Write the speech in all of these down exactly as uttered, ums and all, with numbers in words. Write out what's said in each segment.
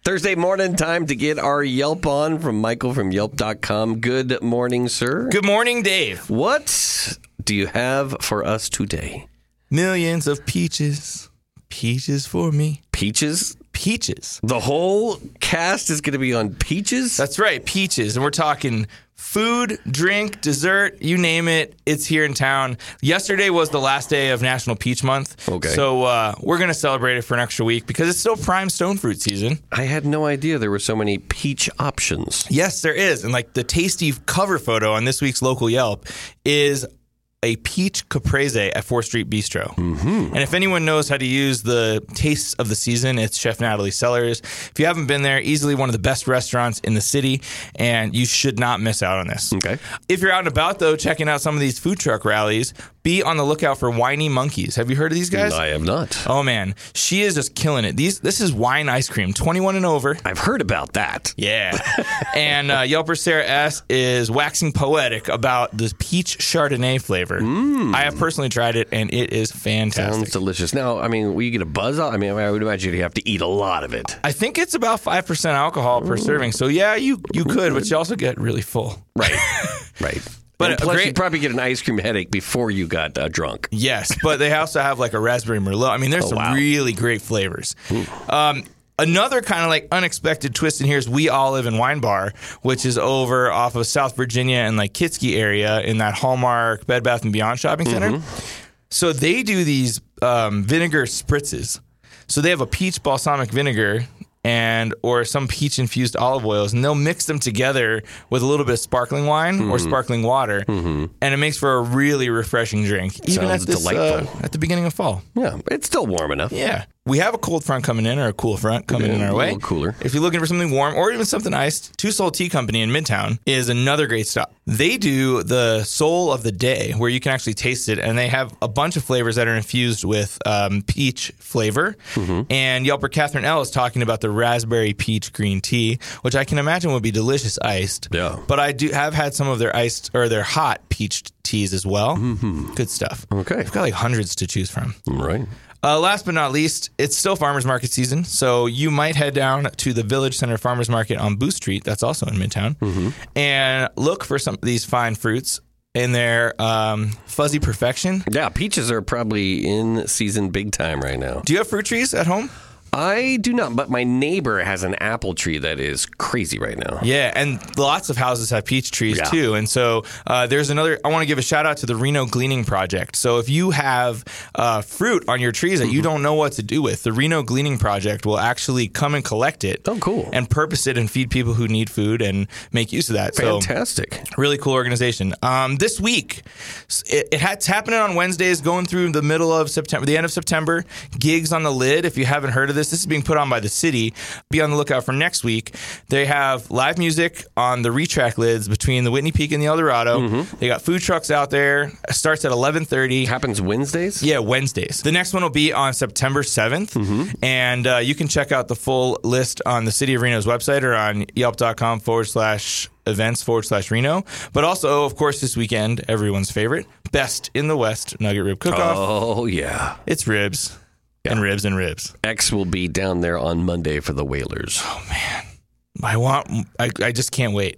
Thursday morning, time to get our Yelp on from Michael from Yelp dot com. Good morning, sir. Good morning, Dave. What do you have for us today? Millions of peaches. Peaches for me. Peaches? Peaches. The whole cast is going to be on peaches? That's right, peaches. And we're talking food, drink, dessert, you name it. It's here in town. Yesterday was the last day of National Peach Month. Okay. So uh, we're going to celebrate it for an extra week because it's still prime stone fruit season. I had no idea there were so many peach options. Yes, there is. And like the tasty cover photo on this week's local Yelp is a peach caprese at fourth Street Bistro. Mm-hmm. And if anyone knows how to use the tastes of the season, it's Chef Natalie Sellers. If you haven't been there, easily one of the best restaurants in the city, and you should not miss out on this. Okay. If you're out and about, though, checking out some of these food truck rallies, be on the lookout for Whiny Monkeys. Have you heard of these guys? I have not. Oh, man. She is just killing it. These This is wine ice cream, twenty-one and over. I've heard about that. Yeah. And uh, Yelper Sarah S. is waxing poetic about the peach Chardonnay flavor. Mm. I have personally tried it, and it is fantastic. Sounds delicious. Now, I mean, will you get a buzz out? I mean, I would imagine you have to eat a lot of it. I think it's about five percent alcohol per Ooh. serving. So, yeah, you, you could, but you also get really full. Right. Right. But and plus, great, you'd probably get an ice cream headache before you got uh, drunk. Yes, but they also have like a raspberry merlot. I mean, there's oh, some wow. really great flavors. Um, another kind of like unexpected twist in here is We Olive and Wine Bar, which is over off of South Virginia and like Kitsky area in that Hallmark Bed Bath and Beyond shopping center. Mm-hmm. So they do these um, vinegar spritzes. So they have a peach balsamic vinegar and or some peach infused olive oils, and they'll mix them together with a little bit of sparkling wine mm-hmm. or sparkling water, mm-hmm. and it makes for a really refreshing drink, even Sounds at this delightful. Uh, at the beginning of fall. Yeah, it's still warm enough. Yeah. We have a cold front coming in, or a cool front coming yeah, in our way. A little cooler. If you're looking for something warm or even something iced, Two Soul Tea Company in Midtown is another great stop. They do the Soul of the Day, where you can actually taste it, and they have a bunch of flavors that are infused with um, peach flavor. Mm-hmm. And Yelper Catherine L. is talking about the raspberry peach green tea, which I can imagine would be delicious iced. Yeah. But I do have had some of their iced or their hot peach teas as well. Mm-hmm. Good stuff. Okay. They've got like hundreds to choose from. Right. Uh, last but not least, it's still farmers market season, so you might head down to the Village Center Farmers Market on Booth Street, that's also in Midtown, mm-hmm. and look for some of these fine fruits in their um, fuzzy perfection. Yeah, peaches are probably in season big time right now. Do you have fruit trees at home? I do not, but my neighbor has an apple tree that is crazy right now. Yeah, and lots of houses have peach trees yeah. too. And so uh, there's another, I want to give a shout out to the Reno Gleaning Project. So if you have uh, fruit on your trees that mm-hmm. you don't know what to do with, the Reno Gleaning Project will actually come and collect it. Oh, cool. And purpose it and feed people who need food and make use of that. Fantastic. So, really cool organization. Um, this week, it, it ha- it's happening on Wednesdays, going through the middle of September, the end of September. Gigs on the Lid, if you haven't heard of this. This is being put on by the city. Be on the lookout for next week. They have live music on the retrack lids between the Whitney Peak and the El Dorado. Mm-hmm. They got food trucks out there. It starts at eleven thirty. Happens Wednesdays? Yeah, Wednesdays. The next one will be on September seventh. Mm-hmm. And uh, you can check out the full list on the City of Reno's website or on yelp.com forward slash events forward slash Reno. But also, of course, this weekend, everyone's favorite, Best in the West Nugget Rib Cook-Off. Oh, yeah. It's ribs. Yeah. And ribs and ribs. X will be down there on Monday for the Whalers. Oh, man. I want, I, I just can't wait.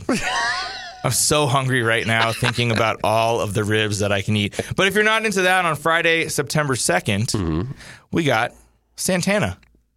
I'm so hungry right now thinking about all of the ribs that I can eat. But if you're not into that, on Friday, September second, mm-hmm. we got Santana.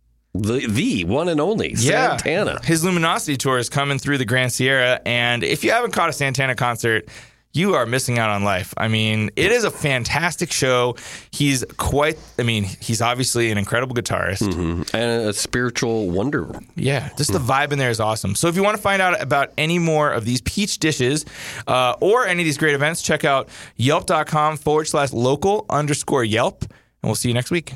The the one and only yeah. Santana. His Luminosity tour is coming through the Grand Sierra. And if you haven't caught a Santana concert, you are missing out on life. I mean, it is a fantastic show. He's quite, I mean, he's obviously an incredible guitarist. Mm-hmm. And a spiritual wonder. Yeah, just the vibe in there is awesome. So if you want to find out about any more of these peach dishes uh, or any of these great events, check out yelp.com forward slash local underscore Yelp. And we'll see you next week.